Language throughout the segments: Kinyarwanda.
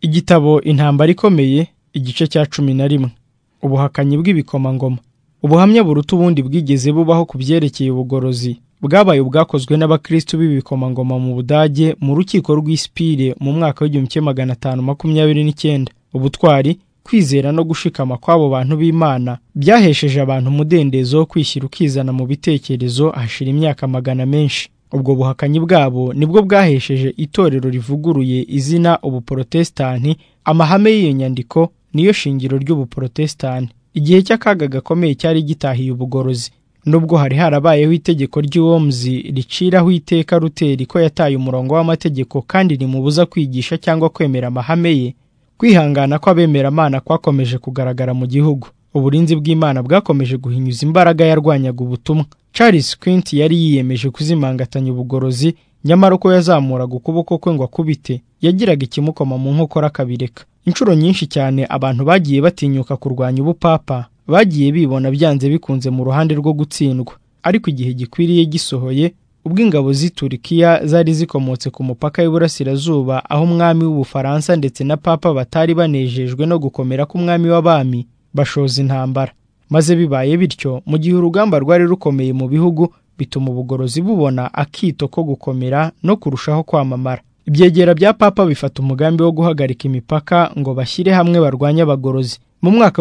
Igitabo Intambara ikomeye, igice cya 11. Ubuhakanyi bw'ibikomangoma. Ubuhamya buruta ubundi bwigeze bubaho ku byerekeye ubugorozi bwabaye ubwakozwe n'abakristo b'ibikomangoma mu Budage mu rukiko rw'Ispire mu mwaka w'1529. Ubutwari, kwizera no gushikama kw'abo bantu b'Imana byahesheje abantu umudendezo wo kwishyira ukizana mu bitekerezo hashira imyaka magana menshi. Ubwo buhakanyi bwabo nibwo bwahesheje itorero rivuguruye izina ubuprotestani. Amahame y'iyo nyandiko niyo shingiro ry'ubuprotestani. Igihe cy'akaga gakomeye cyari gitahiye ubugorozi. Nubwo hari harabayeho itegeko ry'Uwomuzi riciraho iteka Luteri ko yataye umurongo w'amategeko kandi rimubuza kwigisha cyangwa kwemera amahame ye, kwihangana kw'abemeramana kwakomeje kugaragara mu gihugu. Uburinzi bw'Imana bwakomeje guhinyuza imbaraga yarwanyaga ubutumwa. Charles Quint yari yiyemeje kuzimangatanya ubugorozi, nyamara uko yazamuraga ukuboko kwe ngo akubite, yagiraga ikimukoma mu nkokora akabireka. Inshuro nyinshi cyane abantu bagiye batinyuka kurwanya ubupapa, bagiye bibona byanze bikunze mu ruhande rwo gutsindwa. Ariko igihe gikwiriye gisohoye, ubwo ingabo z'i Turikiya zari zikomotse ku mupaka w'iburasirazuba, aho umwami w'Ubufaransa ndetse na papa batari banejejwe no gukomera k'umwami w'abami, bashoza intambara. Maze bibaye bityo, mu gihe urugamba rwari rukomeye mu bihugu, bituma ubugorozi bubona akito ko gukomera no kurushaho kwamamara. Ibyegera bya papa bifata umugambi wo guhagarika imipaka ngo bashyire hamwe barwanye abagorozi. Mu mwaka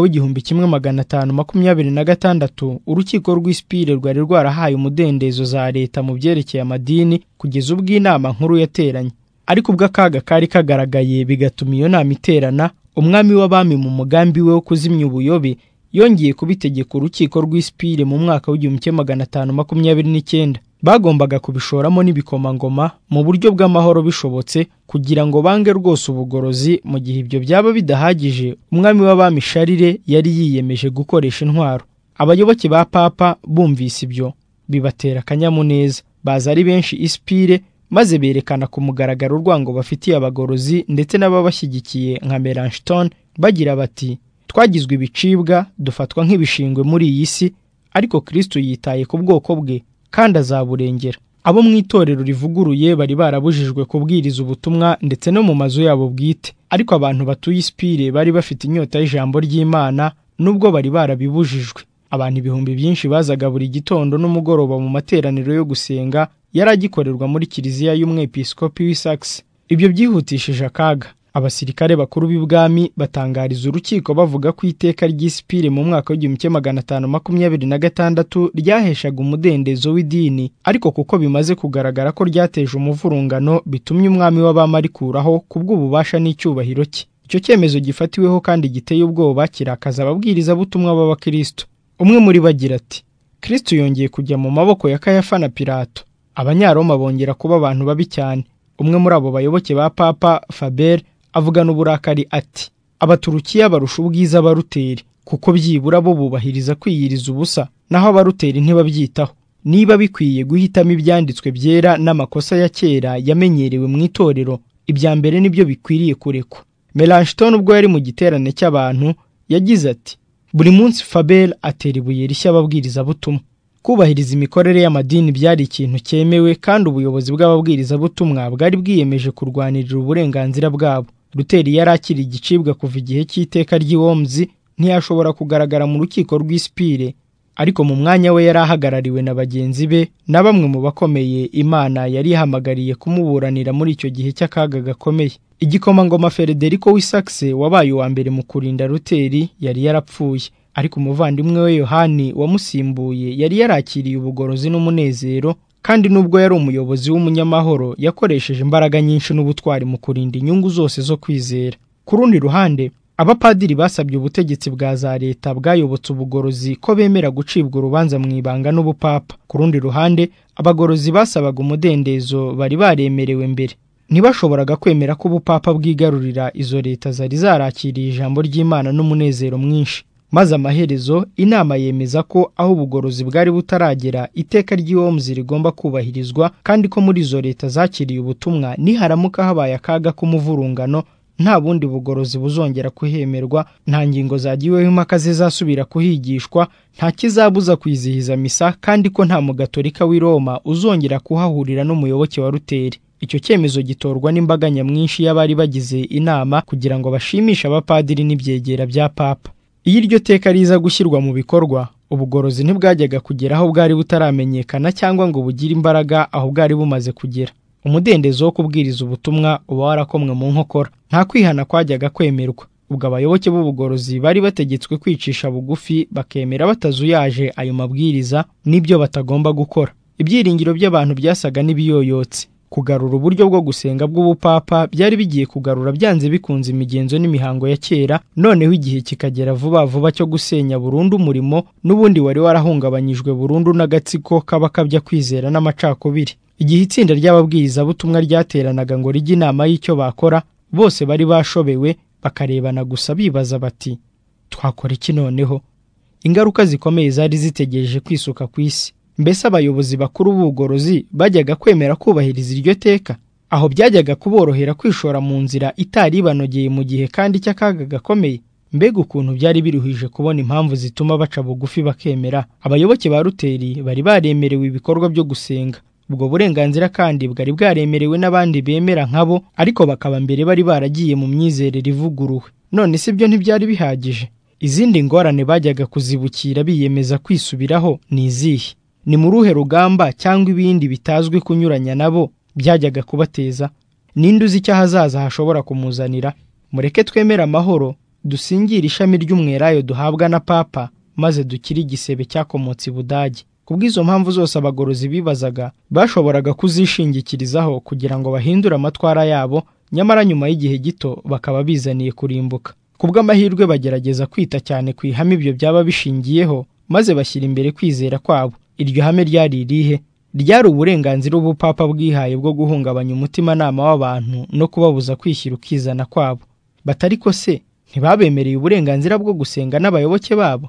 w'1526, urukiko rw'Ispire rwari rwarahaye umudendezo za leta mu byerekeye amadini kugeza ubwo inama nkuru yateranye. Ariko ubwo akaga kari kagaragaye bigatuma iyo nama iterana, umwami w'abami mu mugambi we wo kuzimya ubuyobe yongeye kubitegeka urukiko rw'Ispire mu mwaka w'1529. Bagombaga kubishoramo n'ibikomangoma mu buryo bw'amahoro bishobotse, kugira ngo bange rwose ubugorozi. Mu gihe ibyo byaba bidahagije, umwami w'abami Charles yari yiyemeje gukoresha intwaro. Abayoboke ba papa bumvise ibyo bibatera akanyamuneza, baza ari benshi Ispire, maze berekana ku mugaragaro urwango bafitiye abagorozi ndetse n'ababashyigikiye nka Melanchthon, bagira bati: twagizwe ibicibwa, dufatwa nk'ibishingwe muri iyi si, ariko Kristo yitaye ku bwoko bwe kandi azaburengera. Abo mu itorero rivuguruye bari barabujijwe kubwiriza ubutumwa ndetse no mu mazu yabo bwite, ariko abantu batuye Ispire bari bafite inyota y'ijambo ry'Imana nubwo bari barabibujijwe. Abantu ibihumbi byinshi bazaga buri gitondo n'umugoroba mu materaniro yo gusenga yari agikorerwa muri kiliziya y'umwepiskopi w'i Saxe. Ibyo byihutishije akaga. Abasirikare bakuru b'ibwami batangariza urukiko bavuga ko iteka ry'Ispire mu mwaka w'1526 ryaheshaga umudendezo w'idini, ariko kuko bimaze kugaragara ko ryateje umuvurungano, bitumye umwami w'abami arikuraho kubw'ububasha n'icyubahiro cye. Icyo cyemezo gifatiweho kandi giteye ubwoba kirakaza ababwirizabutumwa b'abakristo. Umwe muri bo agira ati: Kristo yongeye kujya mu maboko ya Kayafa na Pilato. Abanyaroma bongera kuba abantu babi cyane. Umwe muri abo bayoboke ba papa, Faber, avugana uburakari ati: Abaturukiya barusha ubwiza abaruteri, kuko byibura bo bubahiriza kwiyiriza ubusa, naho abaruteri ntibabyitaho. Niba bikwiye guhitamo ibyanditswe byera n'amakosa ya kera yamenyerewe mu itorero, ibya mbere nibyo bikwiriye kurekwa. Melanchthon ubwo yari mu giterane cy'abantu yagize ati: buri munsi Faber atera ibuye rishya ababwirizabutumwa. Kubahiriza imikorere y'amadini byari ikintu cyemewe, kandi ubuyobozi bw'ababwirizabutumwa bwari bwiyemeje kurwanirira uburenganzira bwabo. Luteri yari akiri igicibwa kuva igihe cy'iteka ry'Uwomuzi, ntiyashobora kugaragara mu rukiko rw'Ispire, ariko mu mwanya we yari ahagarariwe na bagenzi be na bamwe mu bakomeye Imana yari ihamagariye kumuburanira muri icyo gihe cy'akaga gakomeye. Igikomangoma Frederico w'i Saxe wabaye uwa mbere mu kurinda Luteri yari yarapfuye, ariko umuvandimwe we Yohani wamusimbuye yari yarakiriye ubugorozi n'umunezero, kandi nubwo yari umuyobozi w'umunyamahoro, yakoresheje imbaraga nyinshi n'ubutwari mu kurinda inyungu zose zo kwizera. Ku rundi ruhande, abapadiri basabye ubutegetsi bwa za leta bwayobotse ubugorozi ko bemera gucibwa urubanza mu ibanga n'ubupapa. Ku rundi ruhande, abagorozi basabaga umudendezo bari baremerewe mbere. Ntibashoboraga kwemera ko ubupapa bwigarurira izo leta zari zarakiriye ijambo ry'Imana n'umunezero mwinshi. Maze amaherezo, inama yemeza ko aho ubugorozi bwari butaragera, iteka ry'Uwomuzi rigomba kubahirizwa, kandi ko muri izo leta zakiriye ubutumwa niharamuka habaye akaga k'umuvurungano, nta bundi bugorozi buzongera kuhemerwa, nta ngingo zagiweho impaka zizasubira kuhigishwa, nta kizabuza kwizihiza misa, kandi ko nta mugatolika w'i Roma uzongera kuhahurira n'umuyoboke wa Luteri. Icyo cyemezo gitorwa n'imbaga nyamwinshi y'abari bagize inama kugira ngo bashimishe abapadiri n'ibyegera bya papa. Iyo iryo teka riza gushyirwa mu bikorwa, ubugorozi ntibwajyaga kugera aho bwari butaramenyekana cyangwa ngo bugire imbaraga aho bwari bumaze kugera. Umudendezo wo kubwiriza ubutumwa uba warakomwe mu nkokora, nta kwihana kwajyaga kwemerwa. Ubwo abayoboke b'ubugorozi bari bategetswe kwicisha bugufi bakemera batazuyaje ayo mabwiriza n'ibyo batagomba gukora. Ibyiringiro by'abantu byasaga n'ibiyoyotse. Kugarura uburyo bwo gusenga bw'ubupapa byari bigiye kugarura byanze bikunze imigenzo n'imihango ya kera, noneho igihe kikagera vuba vuba cyo gusenya burundu umurimo n'ubundi wari warahungabanyijwe burundu n'agatsiko k'abakabya kwizera n'amacakubiri. Igihe itsinda ry'ababwirizabutumwa ryateranaga ngo rijye inama y'icyo bakora, bose bari bashobewe bakarebana gusa bibaza bati, twakora iki noneho? Ingaruka zikomeye zari zitegereje kwisuka ku isi. Mbese abayobozi bakuru b'ubugorozi bajyaga kwemera kubahiriza iryo teka? Aho byajyaga kuborohera kwishora mu nzira itari ibanogeye mu gihe kandi cy'akaga gakomeye? Mbega ukuntu byari biruhije kubona impamvu zituma baca bugufi bakemera. Abayoboke ba Luteri bari baremerewe ibikorwa byo gusenga. Ubwo burenganzira kandi bwari bwaremerewe n'abandi bemera nkabo, ariko bakaba mbere bari baragiye mu myizerere ivuguruwe. None se ibyo ntibyari bihagije? Izindi ngorane bajyaga kuzibukira biyemeza kwisubiraho ni izihe? Ni mu ruhe rugamba cyangwa ibindi bitazwi kunyuranya nabo byajyaga kubateza? Ninde uzi icyo hazaza hashobora kumuzanira? Mureke twemere amahoro, dusingire ishami ry'umwelayo duhabwa na papa, maze dukire igisebe cyakomotse i Budage. Kubw'izo mpamvu zose abagorozi bibazaga, bashoboraga kuzishingikirizaho kugira ngo bahindure amatwara yabo, nyamara nyuma y'igihe gito bakaba bizaniye kurimbuka. Kubw'amahirwe bagerageza kwita cyane ku ihame ibyo byaba bishingiyeho, maze bashyira imbere kwizera kwabo. Iryo hame ryari irihe? Ryari uburenganzira ubupapa bwihaye bwo guhungabanya umutimanama w'abantu no kubabuza kwishyira ukizana kwabo. Batariko se ntibabemereye uburenganzira bwo gusenga n'abayoboke babo?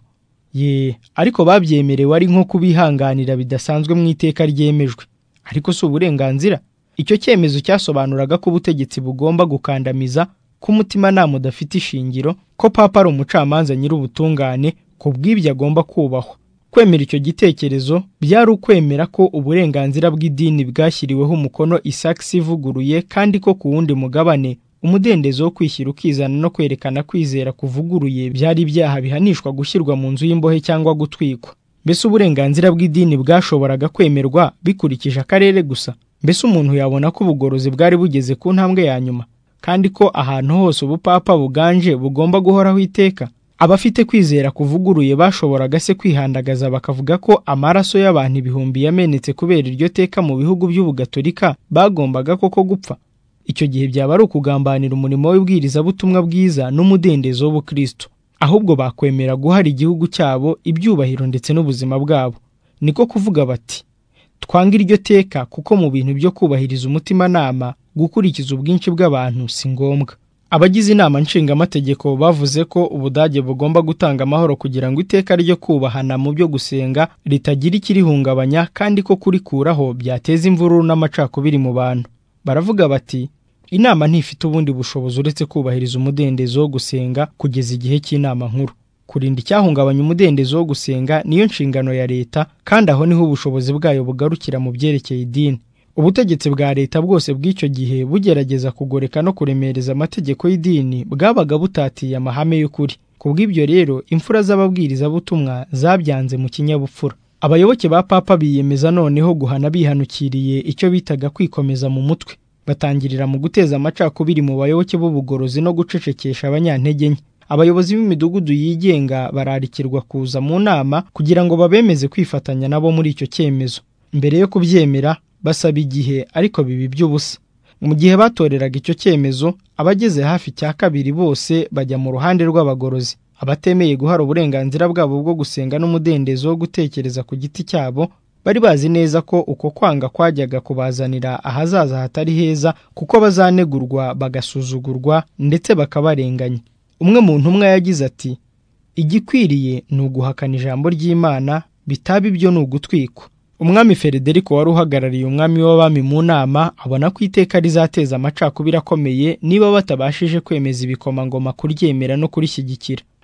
Ariko babyemerewe ari nko kubihanganira bidasanzwe mu iteka ryemejwe. Ariko si uburenganzira. Icyo cyemezo cyasobanuraga ko ubutegetsi bugomba gukandamiza, ko umutimanama udafite ishingiro, ko papa ari umucamanza nyir'ubutungane, ko bw'ibyo agomba kubahwa. Kwemera icyo gitekerezo byari ukwemera ko uburenganzira bw'idini bwashyiriweho umukono isakisi ivuguruye, kandi ko ku wundi mugabane umudendezo wo kwishyira ukizana no kwerekana kwizera kuvuguruye byari ibyaha bihanishwa gushyirwa mu nzu y'imbohe cyangwa gutwikwa. Mbese uburenganzira bw'idini bwashoboraga kwemerwa bikurikije akarere gusa? Mbese umuntu yabona ko ubugorozi bwari bugeze ku ntambwe ya nyuma, kandi ko ahantu hose ubupapa buganje bugomba guhoraho iteka? Abafite kwizera kuvuguruye bashoboraga se kwihandagaza bakavuga ko amaraso y'abantu ibihumbi yamenetse kubera iryo teka mu bihugu by'ubugatolika bagombaga koko gupfa? Icyo gihe byaba ari ukugambanira umurimo w'ibwirizabutumwa bwiza n'umudendezo w'ubukristo. Ahubwo bakwemera guhara igihugu cyabo, ibyubahiro ndetse n'ubuzima bwabo. Niko kuvuga bati, twanga iryo teka kuko mu bintu byo kubahiriza umutimanama gukurikiza ubwinshi bw'abantu si ngombwa. Abagize inama nshingamategeko bavuze ko Ubudage bugomba gutanga amahoro kugira ngo iteka ryo kubahana mu byo gusenga ritagira ikirihungabanya, kandi ko kurikuraho byateza imvururu n'amacakubiri mu bantu. Baravuga bati, inama ntifite ubundi bushobozi uretse kubahiriza umudendezo wo gusenga kugeza igihe cy'inama nkuru. Kurinda icyahungabanya umudendezo wo gusenga niyo nshingano ya leta, kandi aho niho ubushobozi bwayo bugarukira mu byerekeye idini. Ubutegetsi bwa leta bwose bw'icyo gihe bugerageza kugoreka no kuremereza amategeko y'idini bwabaga butatiye amahame y'ukuri. Kubw'ibyo rero imfura z'ababwirizabutumwa zabyanze mu kinyabupfura. Abayoboke ba papa biyemeza noneho guhana bihanukiriye icyo bitaga kwikomeza mu mutwe. Batangirira mu guteza amacakubiri mu bayoboke b'ubugorozi no gucecekesha abanyantege nke. Abayobozi b'imidugudu yigenga bararikirwa kuza mu nama kugira ngo babemeze kwifatanya nabo muri icyo cyemezo. Mbere yo kubyemera basaba igihe, ariko bibi by'ubusa. Mu gihe batoreraga icyo cyemezo, abageze hafi cya kabiri bose bajya mu ruhande rw'abagorozi. Abatemeye guhara uburenganzira bwabo bwo gusenga n'umudendezo wo gutekereza ku giti cyabo bari bazi neza ko uko kwanga kwajyaga kubazanira ahazaza hatari heza, kuko bazanegurwa bagasuzugurwa ndetse bakabarenganya. Umwe mu ntumwa yagize ati, igikwiriye ni uguhakana ijambo ry'Imana, bitaba ibyo ni ugutwikwa. Umwami Frederico wari uhagarariye umwami w'abami mu nama abona ko iteka rizateza amacakubiri akomeye niba batabashije kwemeza ibikomangoma kuryemera no kurishyigikira.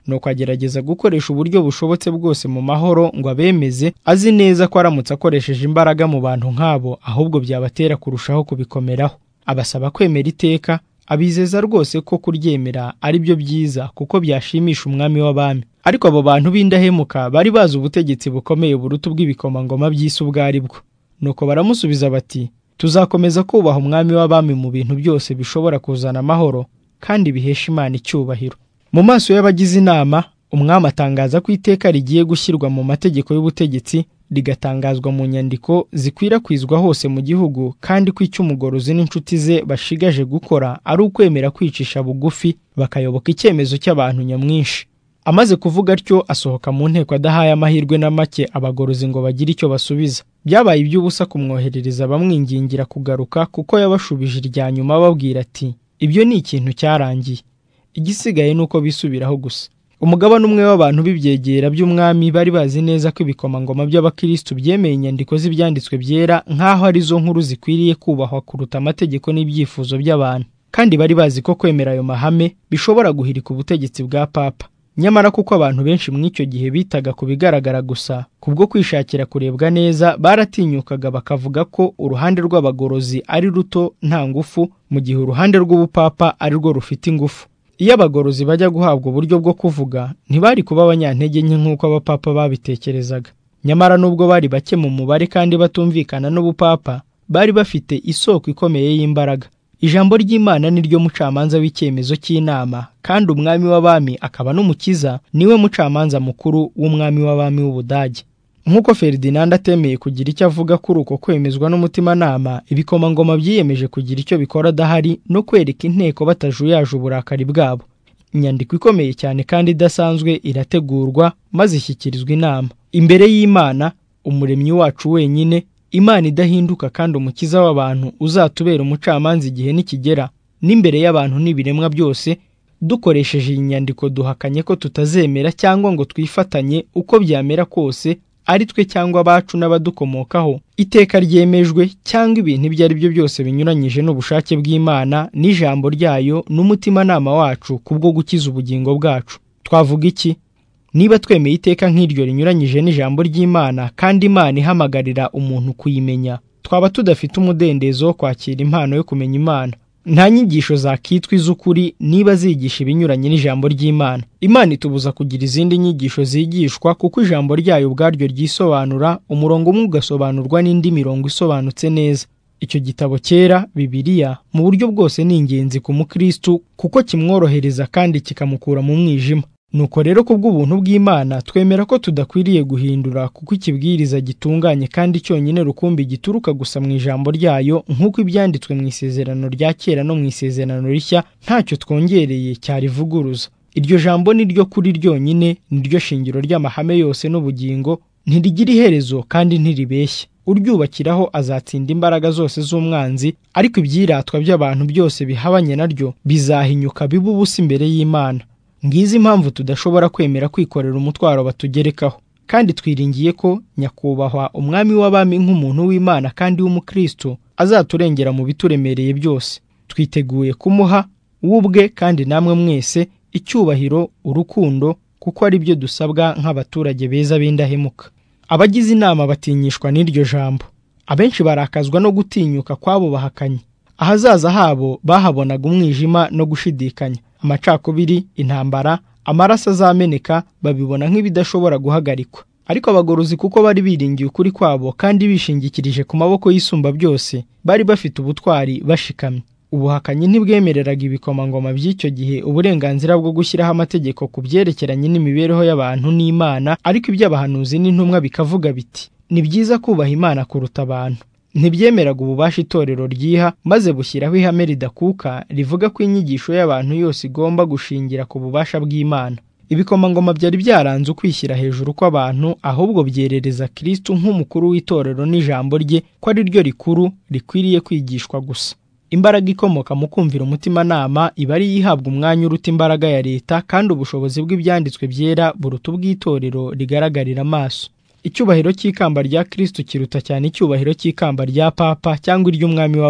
nuko agerageza gukoresha uburyo bushobotse bwose mu mahoro ngo abemeze, azi neza ko aramutse akoresheje imbaraga mu bantu nk'abo ahubwo byabatera kurushaho kubikomeraho. Abasaba kwemera iteka, abizeza rwose ko kuryemera ari byo byiza kuko byashimisha umwami w'abami. Ariko abo bantu b'indahemuka bari bazi ubutegetsi bukomeye buruta ubw'ibikomangoma by'isi ubwo ari bwo. Nuko baramusubiza bati, tuzakomeza kubaha umwami w'abami mu bintu byose bishobora kuzana amahoro kandi bihesha Imana icyubahiro. Mu maso y'abagize inama, umwami atangaza ko iteka rigiye gushyirwa mu mategeko y'ubutegetsi, rigatangazwa mu nyandiko zikwirakwizwa hose mu gihugu, kandi ko icyo umugorozi n'inshuti ze bashigaje gukora ari ukwemera kwicisha bugufi bakayoboka icyemezo cy'abantu nyamwinshi. Amaze kuvuga atyo asohoka mu nteko adahaye amahirwe na make abagorozi ngo bagire icyo basubiza. Byabaye iby'ubusa kumwoherereza bamwingingira kugaruka, kuko yabashubije irya nyuma ababwira ati, ibyo ni ikintu cyarangiye, igisigaye ni uko bisubiraho gusa. Umugabane umwe w'abantu b'ibyegera by'umwami bari bazi neza ko ibikomangoma by'abakristo byemeye inyandiko z'ibyanditswe byera nk'aho ari zo nkuru zikwiriye kubahwa kuruta amategeko n'ibyifuzo by'abantu, kandi bari bazi ko kwemera ayo mahame bishobora guhirika ubutegetsi bwa papa. Nyamara kuko abantu benshi muri icyo gihe bitaga ku bigaragara gusa, kubwo kwishakira kurebwa neza, baratinyukaga bakavuga ko uruhande rw'abagorozi ari ruto nta ngufu, mu gihe uruhande rw'ubupapa ari rwo rufite ingufu. Iyo abagorozi bajya guhabwa uburyo bwo kuvuga, ntibari kuba abanyantege nke nk'uko abapapa babitekerezaga. Nyamara nubwo bari bake mu mubare kandi batumvikana n'ubupapa, bari bafite isoko ikomeye y'imbaraga. Ijambo ry'Imana ni ryo mucamanza w'icyemezo cy'inama, kandi umwami w'abami akaba n'umukiza niwe mucamanza mukuru w'umwami w'abami w'Ubudage. Nk'uko Ferdinand atemeye kugira icyo avuga kuri uko kwemezwa n'umutimanama, ibikomangoma byiyemeje kugira icyo bikora adahari no kwereka inteko batajuyaje uburakari bwabo. Inyandiko ikomeye cyane kandi idasanzwe irategurwa maze ishyikirizwa inama imbere y'Imana, umuremyi wacu wenyine, Imana idahinduka kandi umukiza w'abantu uzatubera umucamanza igihe nikigera, n'imbere y'abantu n'ibiremwa byose. Dukoresheje iyi nyandiko duhakanye ko tutazemera cyangwa ngo twifatanye uko byamera kose, ari twe cyangwa abacu n'abadukomokaho, iteka ryemejwe cyangwa ibintu ibyo ari byo byose binyuranyije n'ubushake bw'Imana n'ijambo ryayo n'umutimanama wacu kubwo gukiza ubugingo bwacu. Twavuga iki? Niba twemeye iteka nk'iryo rinyuranyije n'ijambo ry'Imana kandi Imana ihamagarira umuntu kuyimenya, twaba tudafite umudendezo wo kwakira impano yo kumenya Imana. Nta nyigisho zakitwa iz'ukuri niba zigisha ibinyuranye n'ijambo ry'Imana. Imana itubuza kugira izindi nyigisho zigishwa kuko ijambo ryayo ubwaryo ryisobanura, umurongo umwe ugasobanurwa n'indi mirongo isobanutse neza. Icyo gitabo cyera, Bibiliya, mu buryo bwose ni ingenzi ku mukristo kuko kimworohereza kandi kikamukura mu mwijima. Nuko rero kubw'ubuntu bw'Imana twemera ko tudakwiriye guhindura, kuko ikibwiriza gitunganye kandi cyonyine rukumbi gituruka gusa mu ijambo ryayo, nk'uko ibyanditswe mu isezerano rya kera no mu isezerano rishya ntacyo twongereye cyarivuguruza. Iryo jambo ni ryo kuri ryonyine, ni ryo shingiro ry'amahame yose n'ubugingo, ntirigira iherezo kandi ntiribeshya. Uryubakiraho azatsinda imbaraga zose z'umwanzi, ariko ibyiratwa by'abantu byose bihabanye naryo bizahinyuka bibe ubusa imbere y'Imana. Ngizi impamvu tudashobora kwemera kwikorera umutwaro batugerekaho, kandi twiringiye ko nyakubahwa umwami w'abami nk'umuntu w'Imana kandi w'umukristo azaturengera mu bituremereye byose. Twiteguye kumuha ubwe kandi namwe mwese icyubahiro, urukundo, kuko ari byo dusabwa nk'abaturage beza b'indahemuka. Abagize inama batinyishwa n'iryo jambo. Abenshi barakazwa no gutinyuka kwabo bahakanye. Ahazaza habo bahabonaga umwijima no gushidikanya, amacakubiri, intambara, amaraso azameneka, babibona nk'ibidashobora guhagarikwa. Ariko abagorozi kuko bari biringiye ukuri kwabo kandi bishingikirije ku maboko y'isumba byose, bari bafite ubutwari bashikamye. Ubuhakanyi ntibwemereraga ibikomangoma by'icyo gihe uburenganzira bwo gushyiraho amategeko ku byerekeranye n'imibereho y'abantu n'Imana, ariko iby'abahanuzi n'intumwa bikavuga biti, ni byiza kubaha Imana kuruta abantu. Ntibyemeraga ububasha itorero ryiha, maze bushyiraho ihame ridakuka rivuga ko inyigisho y'abantu yose igomba gushingira ku bubasha bw'Imana. Ibikomangoma byari byaranze ukwishyira hejuru kw'abantu, ahubwo byerereza Kristo nk'umukuru w'itorero n'ijambo rye ko ari ryo rikuru rikwiriye kwigishwa gusa. Imbaraga ikomoka mu kumvira umutimanama iba ari yihabwa umwanya uruta imbaraga ya leta, kandi ubushobozi bw'ibyanditswe byera buruta ubw'itorero rigaragarira amaso. Icyubahiro cy'ikamba rya Kristo kiruta cyane icyubahiro cy'ikamba rya Papa cyangwa iry'umwami w'abami.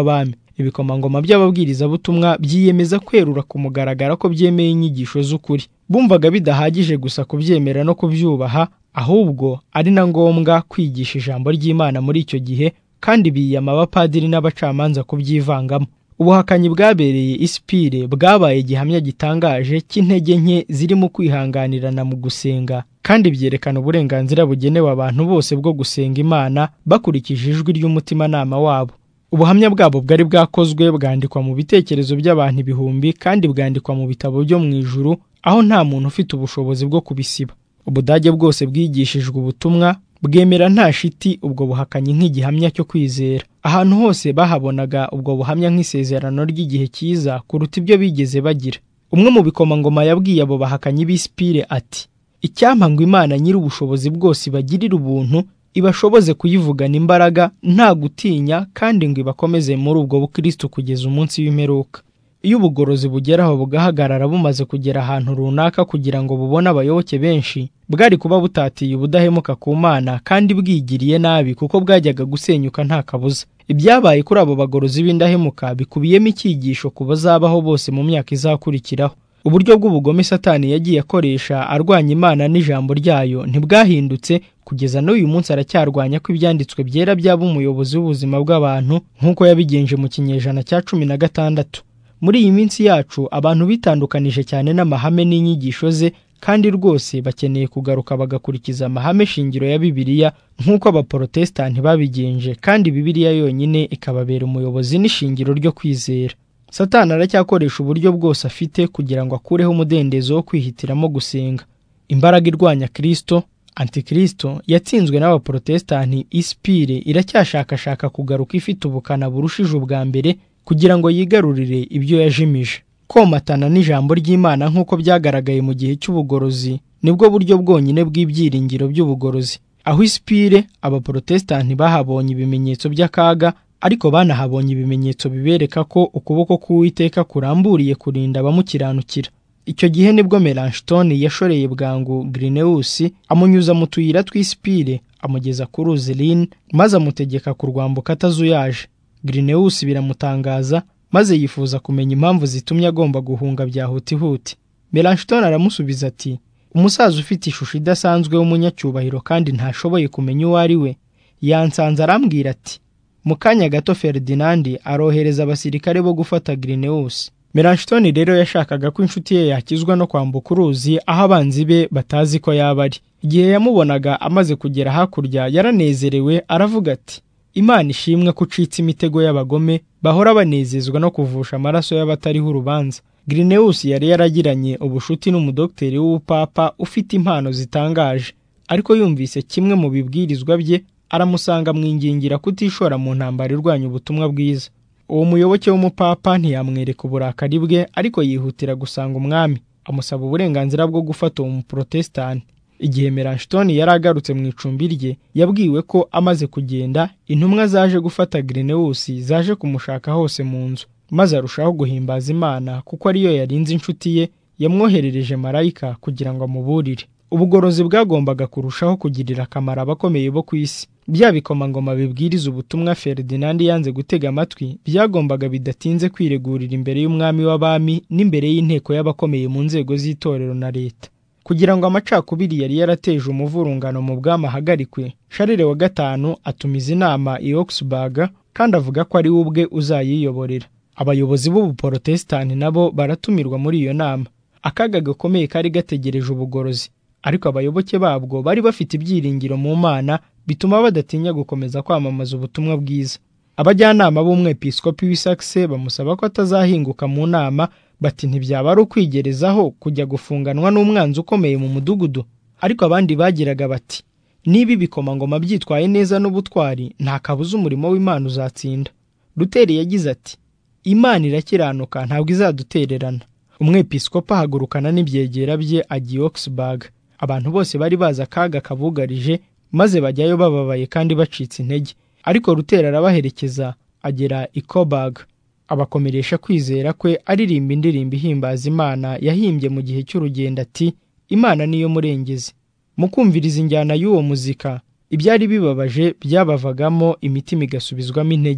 ibikomangoma by'ababwirizabutumwa byiyemeza kwerura ku mugaragaro ko byemeye inyigisho z'ukuri. Bumvaga bidahagije gusa kubyemera no kubyubaha, ahubwo ari na ngombwa kwigisha ijambo ry'Imana muri icyo gihe, kandi biyama abapadiri n'abacamanza kubyivangamo. Ubuhakanyi bwabereye i Sipire bwabaye igihamya gitangaje cy'intege nke ziri mu kwihanganirana mu gusenga, kandi byerekana uburenganzira bugenewe abantu bose bwo gusenga Imana bakurikije ijwi ry'umutimanama wabo. Ubuhamya bwabo bwari bwakozwe bwandikwa mu bitekerezo by'abantu ibihumbi, kandi bwandikwa mu bitabo byo mu ijuru, aho nta muntu ufite ubushobozi bwo kubisiba. Ubudage bwose bwigishijwe ubutumwa bwemera nta shiti ubwo buhakanyi nk'igihamya cyo kwizera. Ahantu hose bahabonaga ubwo buhamya nk'isezerano ry'igihe cyiza kuruta ibyo bigeze bagira. Umwe mu bikomangoma yabwiye abo bahakanyi b'i Sipire ati: "Icyampa ngo Imana nyir'ubushobozi bwose ibagirire ubuntu, ibashoboze kuyivugana imbaraga nta gutinya, kandi ngo ibakomeze muri ubwo bukristo kugeza umunsi w'imperuka." Iyo ubugorozi bugeraho bugahagarara bumaze kugera ahantu runaka kugira ngo bubone abayoboke benshi, bwari kuba butatiye ubudahemuka ku Mana kandi bwigiriye nabi, kuko bwajyaga gusenyuka nta kabuza. Ibyabaye kuri abo bagorozi b'indahemuka bikubiyemo icyigisho ku bazabaho bose mu myaka izakurikiraho. Uburyo bw'ubugome Satani yagiye akoresha arwanya Imana n'ijambo ryayo ntibwahindutse, kugeza n'uyu munsi aracyarwanya ko ibyanditswe byera byaba umuyobozi w'ubuzima bw'abantu, nk'uko yabigenje mu kinyejana cya 16. Muri iyi minsi yacu abantu bitandukanije cyane n'amahame n'inyigisho ze, kandi rwose bakeneye kugaruka bagakurikiza amahame shingiro ya Bibiliya nk'uko abaporotesitanti babigenje, kandi Bibiliya yonyine ikababera umuyobozi n'ishingiro ryo kwizera. Satani aracyakoresha uburyo bwose afite kugira ngo akureho umudendezo wo kwihitiramo gusenga. Imbaraga irwanya Kristo, Antikristo, yatsinzwe n'abaporotesitanti i Sipire iracyashakashaka kugaruka ifite ubukana burushije ubwa mbere, kugira ngo yigarurire ibyo yajimije. Komatana n'ijambo ry'Imana nk'uko byagaragaye mu gihe cy'ubugorozi nibwo buryo bwonyine bw'ibyiringiro by'ubugorozi. Aho i Sipire abaporotesitanti bahabonye ibimenyetso by'akaga, ariko banahabonye ibimenyetso bibereka ko ukuboko k'Uwiteka kuramburiye kurinda abamukiranukira. Icyo gihe nibwo Melanchthon yashoreye bwangu Grineus, amunyuza mu tuyira tw'i Sipire amugeza ku ruzi Rhine, maze amutegeka kurwambuka atazuyaje. Grineus biramutangaza, maze yifuza kumenya impamvu zitumye agomba guhunga bya hutihuti. Melanchthon aramusubiza ati: "Umusaza ufite ishusho idasanzwe w'umunyacyubahiro kandi ntashoboye kumenya uwo ari we, yansanze arambwira ati, mu kanya gato Ferdinand arohereza abasirikare bo gufata Grineus." Melanchthon rero yashakaga ko inshuti ye yakizwa no kwambuka uruzi aho abanzi be batazi ko yaba ari. Igihe yamubonaga amaze kugera hakurya yaranezerewe, aravuga ati: "Imana ishimwe ko ucitse imitego y'abagome bahora banezezwa no kuvusha amaraso y'abatariho urubanza." Grineus yari yaragiranye ubushuti n'umudokiteri w'ubupapa ufite impano zitangaje, ariko yumvise kimwe mu bibwirizwa bye aramusanga amwingingira kutishora mu ntambara irwanya ubutumwa bwiza. Uwo muyoboke w'umupapa ntiyamwereka uburakari bwe, ariko yihutira gusanga umwami amusaba uburenganzira bwo gufata uwo muprotesitanti. Igihe Melanchthon yari agarutse mu icumbi rye, yabwiwe ko amaze kugenda intumwa zaje gufata Grineus zaje kumushaka hose mu nzu, maze arushaho guhimbaza Imana kuko ariyo yarinze inshuti ye, yamwoherereje marayika kugira ngo amuburire. Ubugorozi bwagombaga kurushaho kugirira akamaro abakomeye bo ku isi. Bya bikomangoma bibwiriza ubutumwa Ferdinand yanze gutega amatwi byagombaga bidatinze kwiregurira imbere y'umwami w'abami n'imbere y'inteko y'abakomeye mu nzego z'itorero na leta. Kugira ngo amacakubiri yari yarateje umuvurungano mu bwami ahagarikwe, Charles wa gatanu atumiza inama i Augsburg, kandi avuga ko ari we ubwe uzayiyoborera. Abayobozi b'ubuporotesitanti nabo baratumirwa muri iyo nama. Akaga gakomeye kari gategereje ubugorozi, ariko abayoboke babwo bari bafite ibyiringiro mu Mana bituma badatinya gukomeza kwamamaza ubutumwa bwiza. Abajyanama b'umwepiskopi w'i Saxe bamusaba ko atazahinguka mu nama, bati ntibyaba ari ukwigerezaho kujya gufunganwa n'umwanzi ukomeye mu mudugudu. Ariko abandi bagiraga bati, niba ibikomangoma byitwaye neza n'ubutwari, nta kabuza umurimo w'Imana uzatsinda. Luteri yagize ati: "Imana irakiranuka, ntabwo izadutererana." Umwepiskopi ahagurukana n'ibyegera bye ajya i Augsburg. Abantu bose bari bazi akaga kabugarije, maze bajyayo bababaye kandi bacitse intege. Ariko Luteri arabaherekeza agera i Coburg, abakomeresha kwizera kwe aririmba indirimbo ihimbaza Imana yahimbye mu gihe cy'urugendo ati: "Imana niyo murengezi." Mu kumviriza injyana y'uwo muzika, ibyari bibabaje byabavagamo, imitima igasubizwamo intege.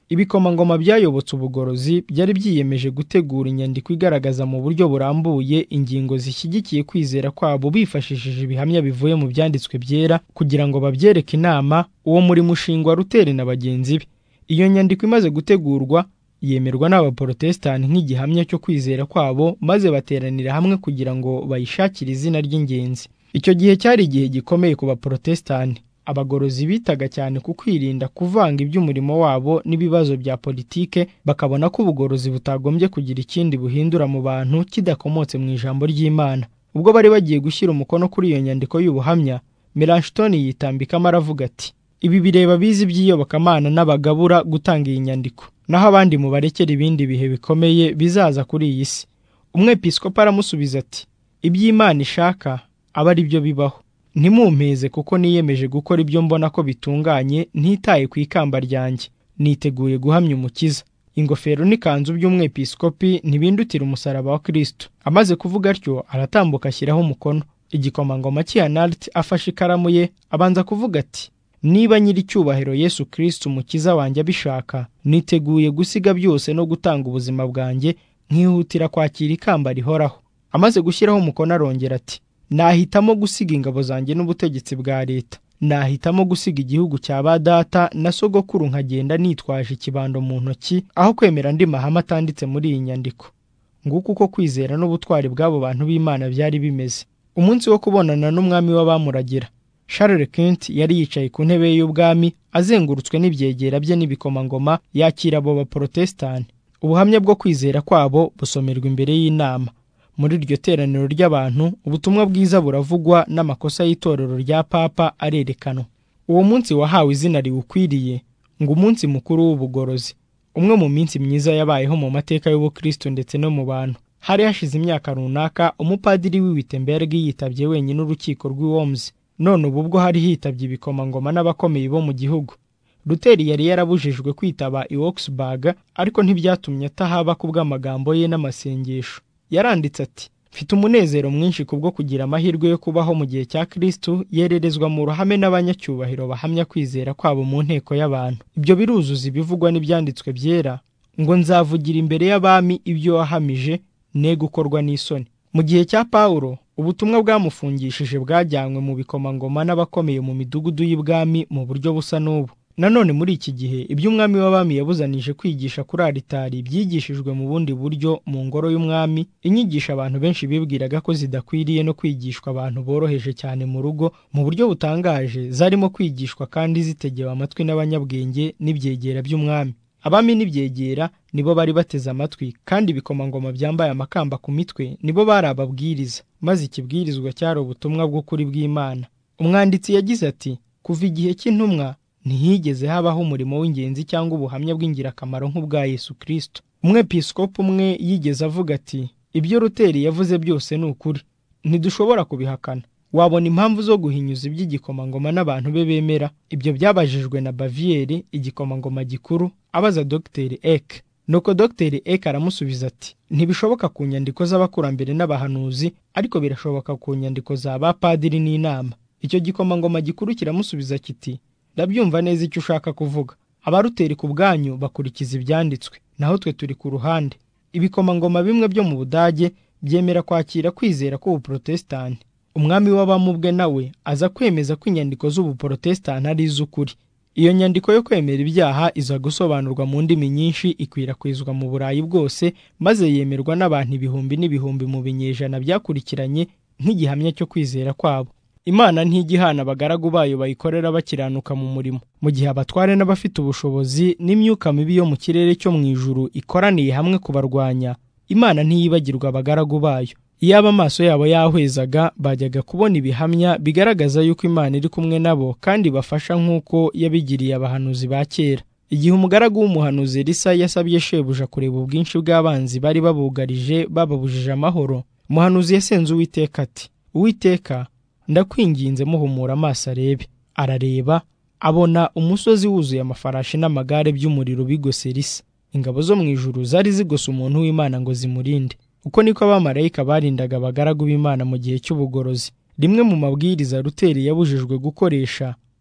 Ibikomangoma byayobotse ubugorozi byari byiyemeje gutegura inyandiko igaragaza mu buryo burambuye ingingo zishyigikiye kwizera kwabo bifashishije ibihamya bivuye mu byanditswe byera kugira ngo babyereke inama uwo muri mushinga wa Luteri na bagenzi be. Iyo nyandiko imaze gutegurwa yemerwa n'abaporotesitanti nk'igihamya cyo kwizera kwabo, maze bateranira hamwe kugira ngo bayishakire izina ry'ingenzi. Icyo gihe cyari igihe gikomeye ku baporotesitanti. Abagorozi bitaga cyane ku kwirinda kuvanga iby'umurimo wabo n'ibibazo bya politike, bakabona ko ubugorozi butagombye kugira ikindi buhindura mu bantu kidakomotse mu ijambo ry'Imana. Ubwo bari bagiye gushyira umukono kuri iyo nyandiko y'ubuhamya, Melanchthon yitambikamo aravuga ati, ibi bireba bize iby'iyobokamana n'abagabura gutanga iyi nyandiko, naho abandi mubarekera ibindi bihe bikomeye bizaza kuri iyi si. Umwepiskopi aramusubiza ati, iby'Imana ishaka aba ari byo bibaho. Ntimumpeze kuko niyemeje gukora ibyo mbona ko bitunganye, ntitaye ku ikamba ryanjye. Niteguye guhamya Umukiza. Ingofero n'ikanzu by'umwepiskopi ntibindutira umusaraba wa Kristo. Amaze kuvuga atyo, aratambuka ashyiraho umukono. Igikomangoma cy'Anhalt afashe ikaramu ye, abanza kuvuga ati, niba nyiricyubahiro Yesu Kristo Umukiza wanjye abishaka, niteguye gusiga byose no gutanga ubuzima bwanjye, nkihutira kwakira ikamba rihoraho. Amaze gushyiraho umukono arongera ati, nahitamo gusiga ingabo zanjye n'ubutegetsi bwa leta, nahitamo gusiga igihugu cya ba data na sogokuru nkagenda nitwaje ikibando mu ntoki, aho kwemera andi mahame atanditse muri iyi nyandiko. Nguko uko kwizera n'ubutwari bw'abo bantu b'Imana byari bimeze. Umunsi wo kubonana n'umwami w'abamuragira, Charles Quint yari yicaye ku ntebe y'ubwami azengurutswe n'ibyegera bye n'ibikomangoma, yakira abo baporotesitanti. Ubuhamya bwo kwizera kwabo busomerwa imbere y'inama. Muri iryo teraniro ry'abantu, ubutumwa bwiza buravugwa n'amakosa y'itorero rya Papa arerekanwa. Uwo munsi wahawe izina riwukwiriye ngo umunsi mukuru w'ubugorozi, umwe mu minsi myiza yabayeho mu mateka y'ubukristo ndetse no mu bantu. Hari hashize imyaka runaka, umupadiri w'Wittenberg yitabye wenyine urukiko rw'i Worms. None ubu bwo hari hitabye ibikomangoma n'abakomeye bo mu gihugu. Luteri yari yarabujijwe kwitaba i Augsburg, ariko ntibyatumye atahaba kubw'amagambo ye n'amasengesho. Yaranditse ati, mfite umunezero mwinshi kubwo kugira amahirwe yo kubaho mu gihe cya Kristo, yererezwa mu ruhame n'abanyacyubahiro bahamya kwizera kwabo mu nteko y'abantu. Ibyo biruzuza ibivugwa n'ibyanditswe byera, ngo nzavugira imbere y'abami ibyo wahamije, ne gukorwa n'isoni. Mu gihe cya Pawulo, ubutumwa bwamufungishije bwajyanywe mu bikomangoma n'abakomeye mu midugudu y'ibwami mu buryo busa n'ubu. Nanone muri iki gihe, iby'umwami w'abami yabuzanije kwigisha kuri alitari byigishijwe mu bundi buryo mu ngoro y'umwami, inyigisho abantu benshi bibwiraga ko zidakwiriye no kwigishwa abantu boroheje cyane mu rugo mu buryo butangaje, zarimo kwigishwa kandi zitegewe amatwi n'abanyabwenge n'ibyegera by'umwami. Abami n'ibyegera nibo bari bateze amatwi, kandi ibikomangoma byambaye amakamba ku mitwe nibo bari ababwiriza, maze ikibwirizwa cyari ubutumwa bw'ukuri bw'Imana. Umwanditsi yagize ati, kuva igihe cy'intumwa ntihigeze habaho umurimo w'ingenzi cyangwa ubuhamya bw'ingirakamaro nk'ubwa Yesu Kristo. Umwepiskopi umwe yigeze avuga ati, ibyo Luteri yavuze byose ni ukuri, ntidushobora kubihakana. Wabona impamvu zo guhinyuza iby'igikomangoma n'abantu be bemera. Ibyo byabajijwe na Baviere, igikomangoma gikuru, abaza Dr. Eck. Nuko Dr. Eck aramusubiza ati, ntibishoboka ku nyandiko z'abakurambere n'abahanuzi, ariko birashoboka ku nyandiko za bapadiri n'inama. Icyo gikomangoma gikuru kiramusubiza kiti, ndabyumva neza icyo ushaka kuvuga. Abaruteri ku bwanyu bakurikiza ibyanditswe, naho twe turi ku ruhande. Ibikomangoma bimwe byo mu Budage byemera kwakira kwizera k'ubuprotesitanti. Umwami w'abamubwe nawe aza kwemeza ko inyandiko z'ubuprotesitanti ari iz'ukuri. Iyo nyandiko yo kwemera ibyaha iza gusobanurwa mu ndimi nyinshi, ikwirakwizwa mu Burayi bwose, maze yemerwa n'abantu ibihumbi n'ibihumbi mu binyejana byakurikiranye nk'igihamya cyo kwizera kwabo. Imana ntijyihana abagaragu bayo bayikorera bakiranuka mu murimo. Mu gihe abatware n'abafite ubushobozi n'imyuka mibi yo mu kirere cyo mu ijuru ikoraniye hamwe kubarwanya, Imana ntiyibagirwa abagaragu bayo. Iyaba amaso yabo yahwezaga, bajyaga kubona ibihamya bigaragaza yuko Imana iri kumwe nabo kandi bafasha nk'uko yabigiriye abahanuzi ba kera. Igihe umugaragu w'umuhanuzi Elisa yasabye shebuja kureba ubwinshi bw'abanzi bari babugarije bababujije amahoro, umuhanuzi yasenze Uwiteka ati, Uwiteka, ndakwinginze muhumura amaso arebe. Arareba, abona umusozi wuzuye amafarashi n'amagare by'umuriro bigose Elisa. Ingabo zo mu ijuru zari zigose umuntu w'Imana ngo zimurinde. Uko niko abamarayika barindaga abagaragu b'Imana mu gihe cy'ubugorozi. Rimwe mu mabwiriza Luteri yabujijwe gukoresha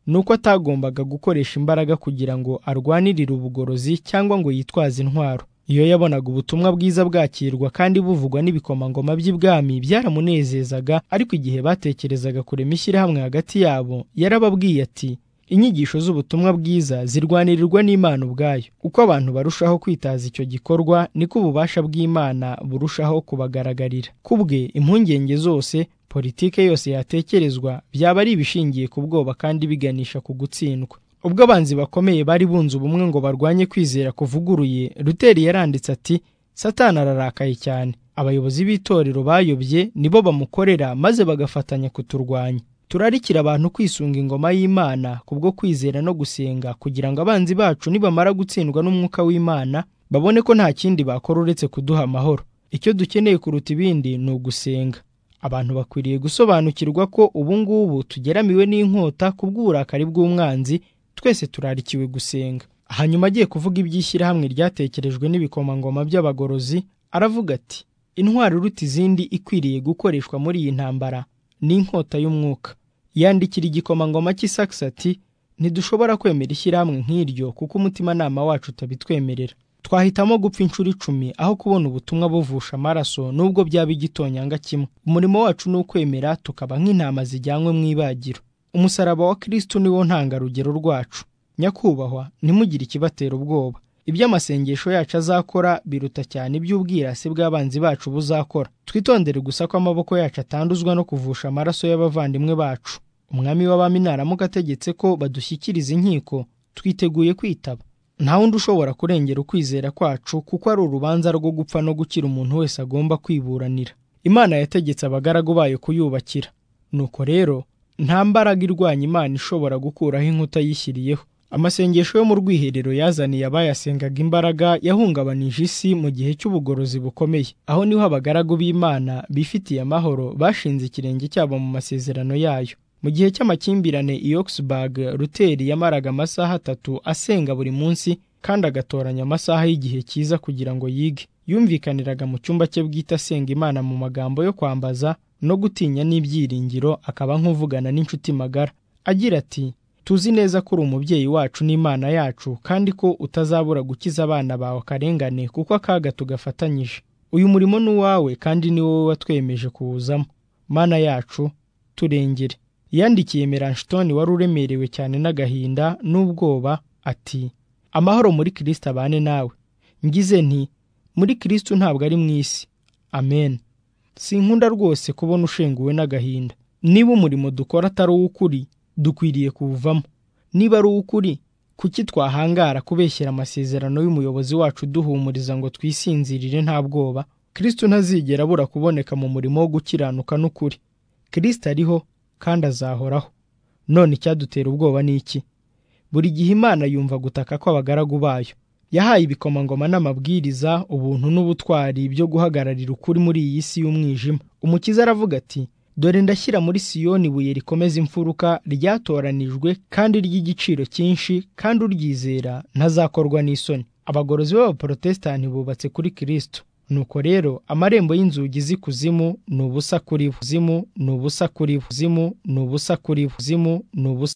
nuko atagombaga gukoresha imbaraga kugira ngo arwanirire ubugorozi cyangwa ngo yitwaze intwaro. Iyo yabonaga ubutumwa bwiza bwakirwa kandi buvugwa n'ibikomangoma by'ibwami byaramunezezaga, ariko igihe batekerezaga kurema ishyirahamwe hagati yabo, yarababwiye ati, inyigisho z'ubutumwa bwiza zirwanirirwa n'Imana ubwayo. Uko abantu barushaho kwitaza icyo gikorwa, niko ububasha bw'Imana burushaho kubagaragarira. Kubwe impungenge zose, politike yose yatekerezwa, byaba ari ibishingiye ku bwoba kandi biganisha ku gutsindwa. Ubwo abanzi bakomeye bari bunze ubumwe ngo barwanye kwizera kuvuguruye, Luteri yaranditse ati, Satani ararakaye cyane. Abayobozi b'itorero bayobye nibo bamukorera maze bagafatanya kuturwanya. Turarikira abantu kwisunga ingoma y'Imana kubwo kwizera no gusenga, kugira ngo abanzi bacu nibamara gutsindwa n'umwuka w'Imana babone ko nta kindi bakora uretse kuduha amahoro. Icyo dukeneye kuruta ibindi ni ugusenga. Abantu bakwiriye gusobanukirwa ko ubu ngubu tugeramiwe n'inkota kubw'uburakari bw'umwanzi. Twese turarikiwe gusenga. Hanyuma agiye kuvuga iby'ishyirahamwe ryatekerejwe n'ibikomangoma by'abagorozi, aravuga ati, intwaro iruta izindi ikwiriye gukoreshwa muri iyi ntambara ni inkota y'umwuka. Yandikira igikomangoma cy'i Saxe ati, ntidushobora kwemera ishyirahamwe nk'iryo kuko umutimanama wacu utabitwemerera. Twahitamo gupfa inshuro 10 aho kubona ubutumwa buvusha amaraso nubwo byaba igitonyanga kimwe. Umurimo wacu ni ukwemera tukaba nk'intama zijyanywe mu ibagiro. Umusaraba wa Kristo niwo ntangarugero rwacu. Nyakubahwa, ntimugire ikibatera ubwoba. Iby'amasengesho yacu azakora biruta cyane iby'ubwirasi bw'abanzi bacu buzakora. Twitondere gusa ko amaboko yacu atanduzwa no kuvusha amaraso y'abavandimwe bacu. Umwami w'abami naramuka ategetse ko badushyikiriza inkiko, twiteguye kwitaba. Nta wundi ushobora kurengera ukwizera kwacu, kuko ari urubanza rwo gupfa no gukira umuntu wese agomba kwiburanira. Imana yategetse abagaragu bayo kuyubakira. Nuko rero nta mbaraga irwanya Imana ishobora gukuraho inkuta yishyiriyeho. Amasengesho yo mu rwiherero yazaniye abayasengaga imbaraga, yahungabanije isi mu gihe cy'ubugorozi bukomeye. Aho niho abagaragu b'Imana bifitiye amahoro bashinze ikirenge cyabo mu masezerano yayo. Mu gihe cy'amakimbirane i Augsburg, Luteri yamaraga amasaha 3 asenga buri munsi kandi agatoranya amasaha y'igihe cyiza kugira ngo yige. Yumvikaniraga mu cyumba cye bwite asenga Imana mu magambo yo kwambaza no gutinya n'ibyiringiro, akaba nk'uvugana n'inshuti magara. Agira ati, tuzi neza ko uri umubyeyi wacu n'Imana yacu, kandi ko utazabura gukiza abana bawe akarengane kuko akaga tugafatanyije. Uyu murimo ni uwawe kandi ni wowe watwemeje kuwuzamo. Mana yacu, turengere. Yandikiye Melanchthon wari uremerewe cyane n'agahinda n'ubwoba ati, amahoro muri Kristo abane nawe. Ngize nti, muri Kristo ntabwo ari mu isi. Amen. Sinkunda rwose kubona ushenguwe n'agahinda. Niba umurimo dukora atari uw'ukuri, dukwiriye kuwuvamo. Niba ari uw'ukuri, kuki twahangara kubeshyera amasezerano y'umuyobozi wacu duhumuriza ngo twisinzirire nta bwoba? Kristo ntazigera abura kuboneka mu murimo wo gukiranuka n'ukuri. Kristo ariho kandi azahoraho. None icyadutera ubwoba ni iki? Buri gihe Imana yumva gutaka kw'abagaragu bayo. Yahaye ibikomangoma n'amabwiriza, ubuntu n'ubutwari byo guhagararira ukuri muri iyi si y'umwijima. Umukiza aravuga ati, dore ndashyira muri Siyoni ibuye rikomeza imfuruka, ryatoranijwe kandi ry'igiciro cyinshi, kandi uryizera ntazakorwa n'isoni. Abagorozi b'abaprotestani bubatse kuri Kristo. Nuko rero amarembo y'inzugi z'ikuzimu ni ubusa kuri bo. Zimu ni ubusa kuri bo. Zimu ni ubusa kuri bo. Zimu ni ubusa